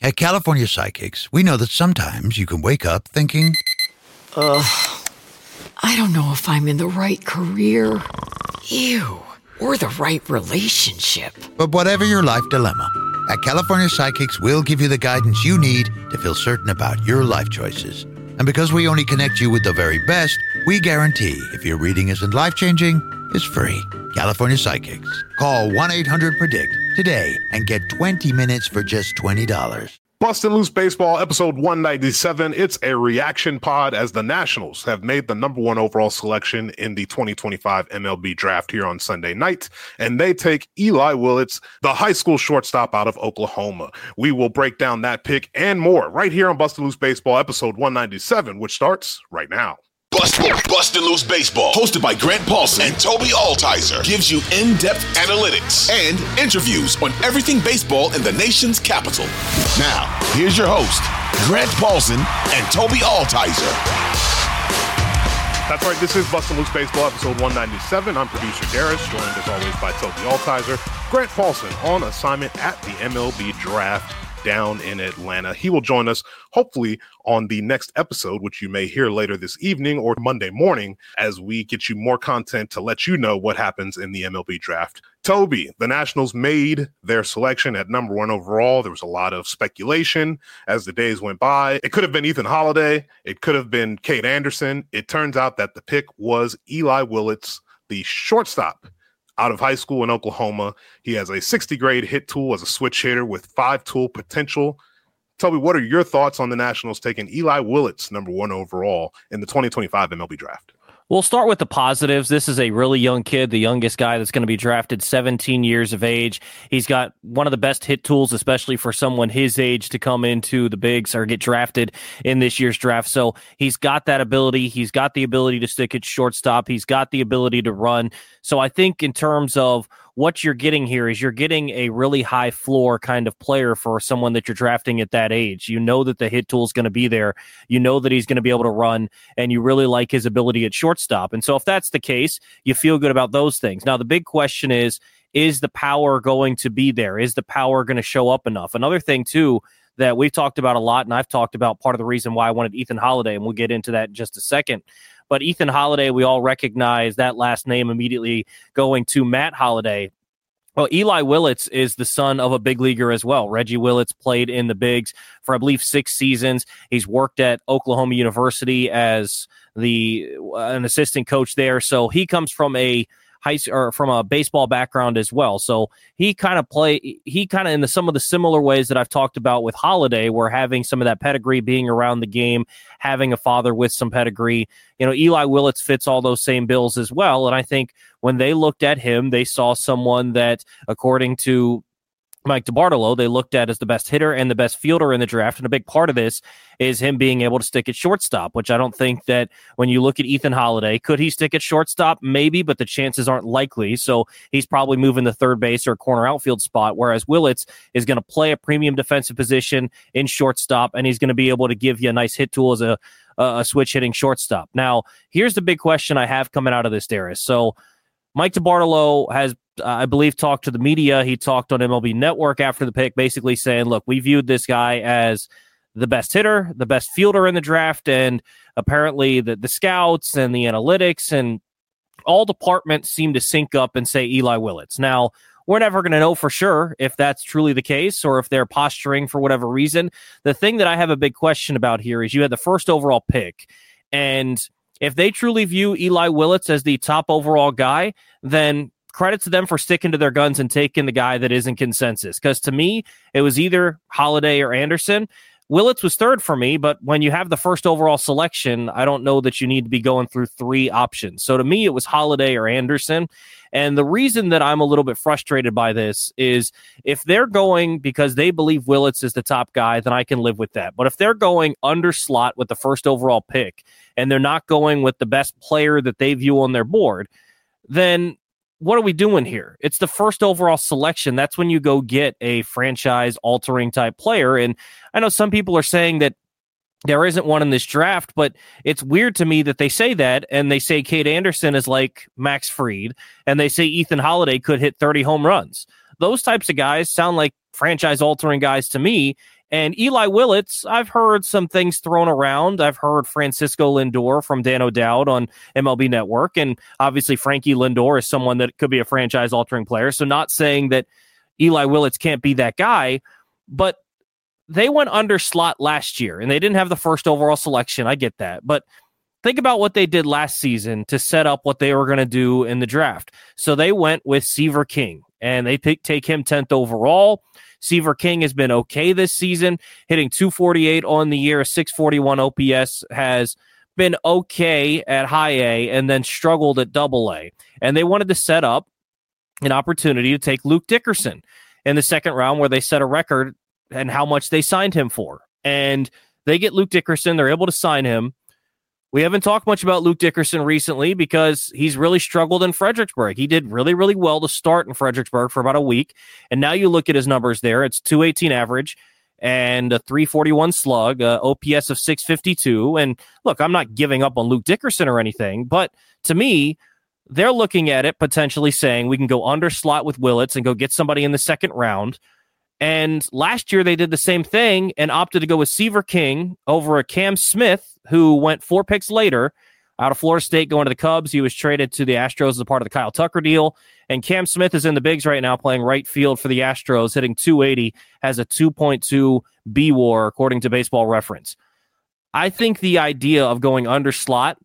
At California Psychics, we know that sometimes you can wake up thinking, I don't know if I'm in the right career. Ew. Or the right relationship. But whatever your life dilemma, at California Psychics, we'll give you the guidance you need to feel certain about your life choices. And because we only connect you with the very best, we guarantee if your reading isn't life-changing, it's free. California Psychics. Call 1-800-PREDICT today and get 20 minutes for just $20. Bustin' Loose Baseball, episode 197. It's a reaction pod as the Nationals have made the number one overall selection in the 2025 MLB draft here on Sunday night, and they take Eli Willits, the high school shortstop out of Oklahoma. We will break down that pick and more right here on Bustin' Loose Baseball, episode 197, which starts right now. Bustin' Loose Baseball, hosted by Grant Paulson and Toby Altizer, gives you in-depth analytics and interviews on everything baseball in the nation's capital. Now, here's your host, Grant Paulson and Toby Altizer. That's right, this is Bustin' Loose Baseball, episode 197. I'm producer Darius, joined as always by Toby Altizer. Grant Paulson on assignment at the MLB draft down in Atlanta. He will join us hopefully on the next episode, which you may hear later this evening or Monday morning, as we get you more content to let you know what happens in the MLB draft. Toby, the Nationals made their selection at number one overall. There was a lot of speculation as the days went by. It could have been Ethan Holiday. It could have been Cade Anderson. It turns out that the pick was Eli Willits, the shortstop out of high school in Oklahoma. He has a 60 grade hit tool as a switch hitter with 5-tool potential. Toby, what are your thoughts on the Nationals taking Eli Willits, number one overall in the 2025 MLB draft? We'll start with the positives. This is a really young kid, the youngest guy that's going to be drafted, 17 years of age. He's got one of the best hit tools, especially for someone his age to come into the bigs or get drafted in this year's draft. So he's got that ability. He's got the ability to stick at shortstop. He's got the ability to run. So I think in terms of what you're getting here is you're getting a really high floor kind of player for someone that you're drafting at that age. You know that the hit tool is going to be there. You know that he's going to be able to run, and you really like his ability at shortstop. And so if that's the case, you feel good about those things. Now, the big question is the power going to be there? Is the power going to show up enough? Another thing, too, that we've talked about a lot, and I've talked about part of the reason why I wanted Ethan Holiday, and we'll get into that in just a second. But Ethan Holiday, we all recognize that last name immediately going to Matt Holiday. Well, Eli Willits is the son of a big leaguer as well. Reggie Willits played in the bigs for, I believe, 6 seasons. He's worked at Oklahoma University as an assistant coach there. So he comes from a from a baseball background as well. So he kind of in some of the similar ways that I've talked about with Holiday, where having some of that pedigree, being around the game, having a father with some pedigree, Eli Willits fits all those same bills as well. And I think when they looked at him, they saw someone that, according to Mike DiBartolo, they looked at as the best hitter and the best fielder in the draft. And a big part of this is him being able to stick at shortstop, which I don't think that when you look at Ethan Holiday, could he stick at shortstop? Maybe, but the chances aren't likely. So he's probably moving the third base or corner outfield spot, whereas Willits is going to play a premium defensive position in shortstop, and he's going to be able to give you a nice hit tool as a switch hitting shortstop. Now, here's the big question I have coming out of this, Darius. So Mike DiBartolo has, I believe, talked to the media. He talked on MLB Network after the pick, basically saying, look, we viewed this guy as the best hitter, the best fielder in the draft, and apparently the scouts and the analytics and all departments seem to sync up and say Eli Willits. Now, we're never going to know for sure if that's truly the case or if they're posturing for whatever reason. The thing that I have a big question about here is you had the first overall pick, and if they truly view Eli Willits as the top overall guy, then credit to them for sticking to their guns and taking the guy that isn't consensus. Because to me, it was either Holiday or Anderson. Willits was third for me, but when you have the first overall selection, I don't know that you need to be going through 3 options. So to me, it was Holiday or Anderson. And the reason that I'm a little bit frustrated by this is if they're going because they believe Willits is the top guy, then I can live with that. But if they're going under slot with the first overall pick and they're not going with the best player that they view on their board, then what are we doing here? It's the first overall selection. That's when you go get a franchise-altering type player. And I know some people are saying that there isn't one in this draft, but it's weird to me that they say that, and they say Cade Anderson is like Max Fried, and they say Ethan Holiday could hit 30 home runs. Those types of guys sound like franchise-altering guys to me, And Eli Willits, I've heard some things thrown around. I've heard Francisco Lindor from Dan O'Dowd on MLB Network. And obviously Frankie Lindor is someone that could be a franchise-altering player. So not saying that Eli Willits can't be that guy, but they went under slot last year, and they didn't have the first overall selection. I get that. But think about what they did last season to set up what they were going to do in the draft. So they went with Seaver King, and they take him 10th overall. Seaver King has been okay this season, hitting .248 on the year, 641 OPS, has been okay at high A and then struggled at double A. And they wanted to set up an opportunity to take Luke Dickerson in the second round, where they set a record and how much they signed him for. And they get Luke Dickerson. They're able to sign him. We haven't talked much about Luke Dickerson recently because he's really struggled in Fredericksburg. He did really, really well to start in Fredericksburg for about a week. And now you look at his numbers there. It's .218 average and a .341 slug, OPS of 652. And look, I'm not giving up on Luke Dickerson or anything, but to me, they're looking at it potentially saying we can go under slot with Willits and go get somebody in the second round. And last year they did the same thing and opted to go with Seaver King over a Cam Smith, who went 4 picks later out of Florida State going to the Cubs. He was traded to the Astros as a part of the Kyle Tucker deal. And Cam Smith is in the bigs right now playing right field for the Astros, hitting .280, has a 2.2 B-WAR according to Baseball Reference. I think the idea of going under slot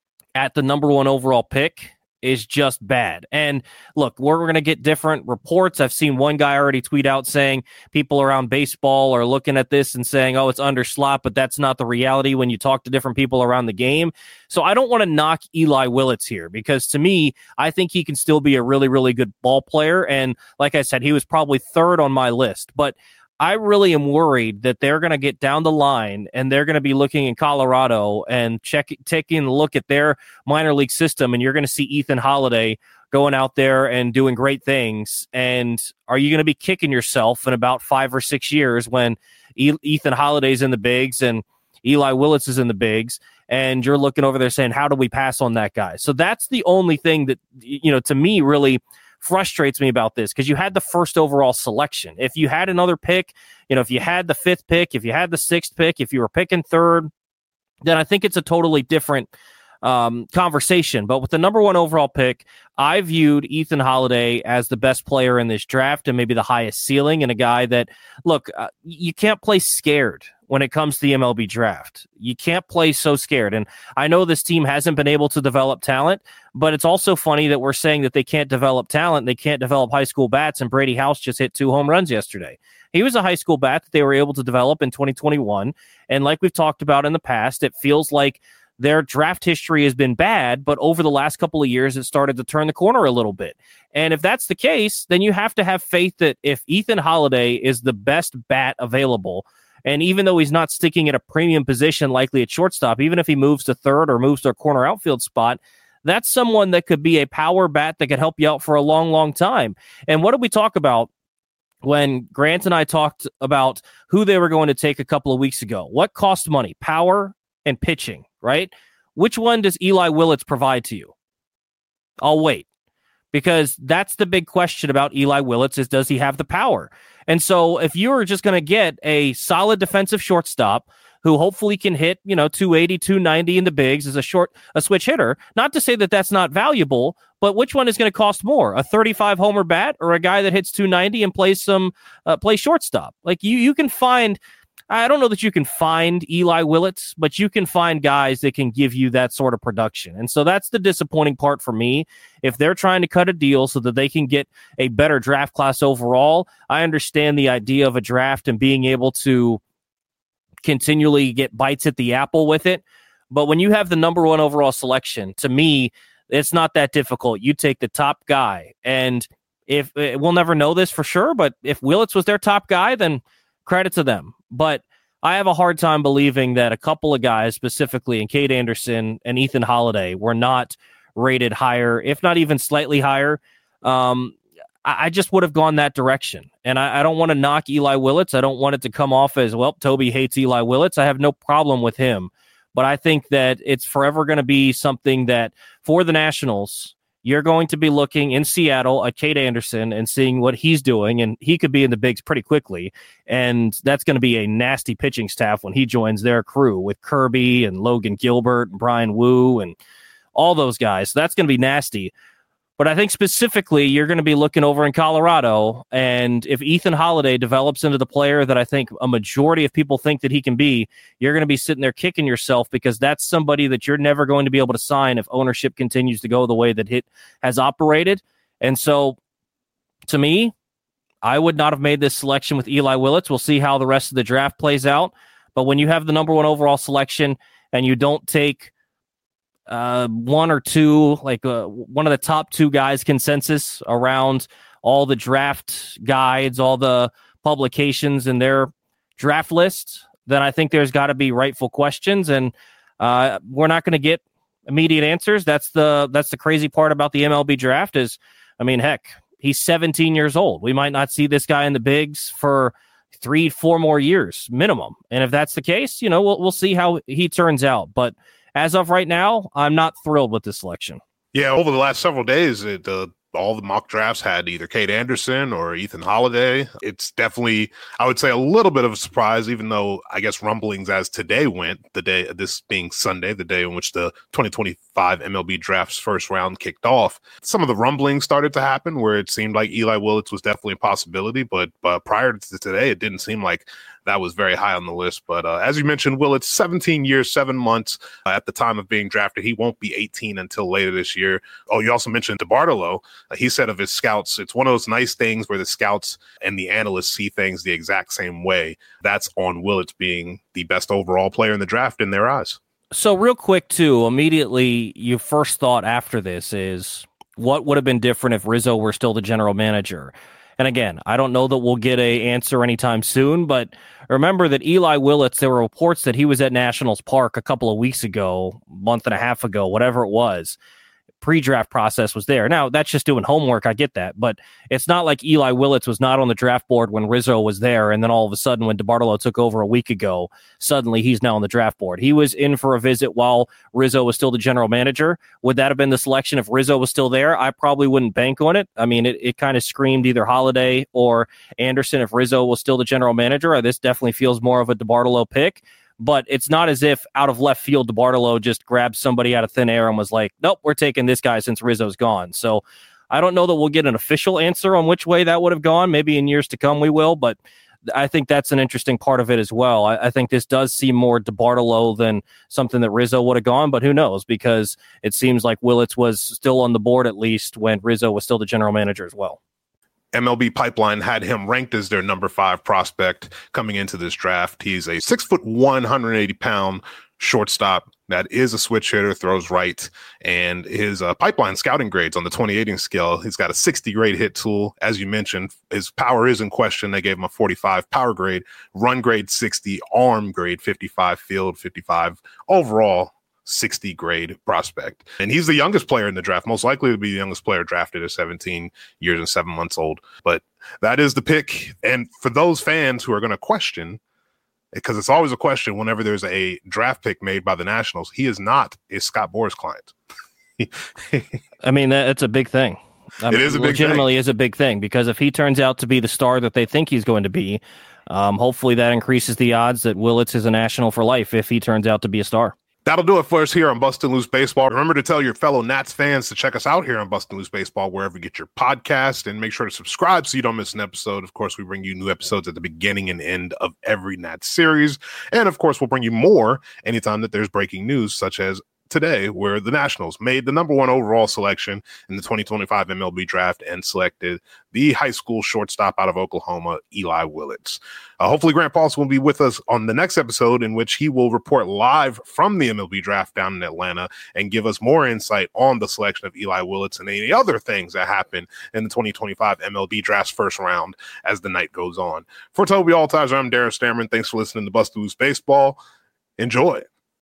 at the number 1 overall pick is just bad. And look, we're going to get different reports. I've seen one guy already tweet out saying people around baseball are looking at this and saying, oh, it's under slot, but that's not the reality when you talk to different people around the game. So I don't want to knock Eli Willits here because to me, I think he can still be a really, really good ball player. And like I said, he was probably third on my list, but I really am worried that they're going to get down the line and they're going to be looking in Colorado and taking a look at their minor league system, and you're going to see Ethan Holiday going out there and doing great things. And are you going to be kicking yourself in about 5 or 6 years when Ethan Holiday's in the bigs and Eli Willits is in the bigs, and you're looking over there saying, how do we pass on that guy? So that's the only thing that, to me really frustrates me about this, because you had the first overall selection. If you had another pick, if you had the 5th pick, if you had the 6th pick, if you were picking 3rd, then I think it's a totally different conversation. But with the number 1 overall pick, I viewed Ethan Holiday as the best player in this draft and maybe the highest ceiling, and a guy that, look, you can't play scared when it comes to the MLB draft. You can't play so scared. And I know this team hasn't been able to develop talent, but it's also funny that we're saying that they can't develop talent. They can't develop high school bats. And Brady House just hit 2 home runs yesterday. He was a high school bat that they were able to develop in 2021. And like we've talked about in the past, it feels like their draft history has been bad, but over the last couple of years, it started to turn the corner a little bit. And if that's the case, then you have to have faith that if Ethan Holiday is the best bat available, and even though he's not sticking at a premium position, likely at shortstop, even if he moves to 3rd or moves to a corner outfield spot, that's someone that could be a power bat that could help you out for a long, long time. And what did we talk about when Grant and I talked about who they were going to take a couple of weeks ago? What cost money? Power and pitching, right? Which one does Eli Willits provide to you? I'll wait, because that's the big question about Eli Willits is, does he have the power? And so if you're just going to get a solid defensive shortstop who hopefully can hit, 280, 290 in the bigs as a switch hitter, not to say that that's not valuable, but which one is going to cost more, a 35 homer bat or a guy that hits 290 and plays shortstop? Like you can find, I don't know that you can find Eli Willits, but you can find guys that can give you that sort of production. And so that's the disappointing part for me. If they're trying to cut a deal so that they can get a better draft class overall, I understand the idea of a draft and being able to continually get bites at the apple with it. But when you have the number 1 overall selection, to me, it's not that difficult. You take the top guy. And if we'll never know this for sure, but if Willits was their top guy, then credit to them. But I have a hard time believing that a couple of guys, specifically in Cade Anderson and Ethan Holiday, were not rated higher, if not even slightly higher. I just would have gone that direction. And I don't want to knock Eli Willits. I don't want it to come off as, well, Toby hates Eli Willits. I have no problem with him. But I think that it's forever going to be something that for the Nationals, you're going to be looking in Seattle at Cade Anderson and seeing what he's doing, and he could be in the bigs pretty quickly. And that's going to be a nasty pitching staff when he joins their crew with Kirby and Logan Gilbert and Brian Wu and all those guys. So that's going to be nasty. But I think specifically you're going to be looking over in Colorado, and if Ethan Holiday develops into the player that I think a majority of people think that he can be, you're going to be sitting there kicking yourself because that's somebody that you're never going to be able to sign if ownership continues to go the way that it has operated. And so, to me, I would not have made this selection with Eli Willits. We'll see how the rest of the draft plays out. But when you have the number 1 overall selection and you don't take one or two, like one of the top 2 guys consensus around all the draft guides, all the publications and their draft lists, then I think there's got to be rightful questions, and we're not going to get immediate answers. That's the crazy part about the MLB draft is, I mean, heck, he's 17 years old. We might not see this guy in the bigs for 3-4 more years minimum. And if that's the case, we'll see how he turns out. But as of right now, I'm not thrilled with this selection. Yeah, over the last several days, all the mock drafts had either Cade Anderson or Ethan Holiday. It's definitely, I would say, a little bit of a surprise, even though I guess rumblings as today went, this being Sunday, the day in which the 2025 MLB draft's first round kicked off. Some of the rumblings started to happen where it seemed like Eli Willits was definitely a possibility, but prior to today, it didn't seem like that was very high on the list. But as you mentioned, Willits, 17 years, 7 months at the time of being drafted. He won't be 18 until later this year. Oh, you also mentioned DeBartolo. He said of his scouts, it's one of those nice things where the scouts and the analysts see things the exact same way. That's on Willits being the best overall player in the draft in their eyes. So real quick, too, immediately your first thought after this is, what would have been different if Rizzo were still the general manager? And again, I don't know that we'll get an answer anytime soon, but remember that Eli Willits, there were reports that he was at Nationals Park a couple of weeks ago, month and a half ago, whatever it was. Pre-draft process was there. Now, that's just doing homework. I get that. But it's not like Eli Willits was not on the draft board when Rizzo was there, and then all of a sudden when DeBartolo took over a week ago, suddenly he's now on the draft board. He was in for a visit while Rizzo was still the general manager. Would that have been the selection if Rizzo was still there? I probably wouldn't bank on it. I mean, it kind of screamed either Holiday or Anderson if Rizzo was still the general manager. This definitely feels more of a DeBartolo pick. But it's not as if out of left field, DeBartolo just grabbed somebody out of thin air and was like, nope, we're taking this guy since Rizzo's gone. So I don't know that we'll get an official answer on which way that would have gone. Maybe in years to come we will, but I think that's an interesting part of it as well. I think this does seem more DeBartolo than something that Rizzo would have gone, but who knows? Because it seems like Willits was still on the board at least when Rizzo was still the general manager as well. MLB Pipeline had him ranked as their number 5 prospect coming into this draft. He's a 6'1", 180-pound shortstop that is a switch hitter, throws right, and his Pipeline scouting grades on the 2080 scale, he's got a 60 grade hit tool. As you mentioned, his power is in question. They gave him a 45 power grade, run grade 60, arm grade 55, field 55, overall 60 grade prospect. And he's the youngest player in the draft, most likely to be the youngest player drafted at 17 years and 7 months old. But that is the pick. And for those fans who are going to question, because it's always a question whenever there's a draft pick made by the Nationals, he is not a Scott Boras client. I mean, that's a big thing. It is a big legitimately thing. Is a big thing, because if he turns out to be the star that they think he's going to be, hopefully that increases the odds that Willits is a National for life if he turns out to be a star. That'll do it for us here on Bustin' Loose Baseball. Remember to tell your fellow Nats fans to check us out here on Bustin' Loose Baseball, wherever you get your podcast, and make sure to subscribe so you don't miss an episode. Of course, we bring you new episodes at the beginning and end of every Nats series. And of course, we'll bring you more anytime that there's breaking news, such as today, where the Nationals made the number 1 overall selection in the 2025 MLB draft and selected the high school shortstop out of Oklahoma, Eli Willits. Hopefully Grant Paulson will be with us on the next episode, in which he will report live from the MLB draft down in Atlanta and give us more insight on the selection of Eli Willits and any other things that happen in the 2025 MLB draft's first round as the night goes on. For Toby Altizer, I'm Darren Stammerman. Thanks for listening to Bustin' Loose Baseball. Enjoy.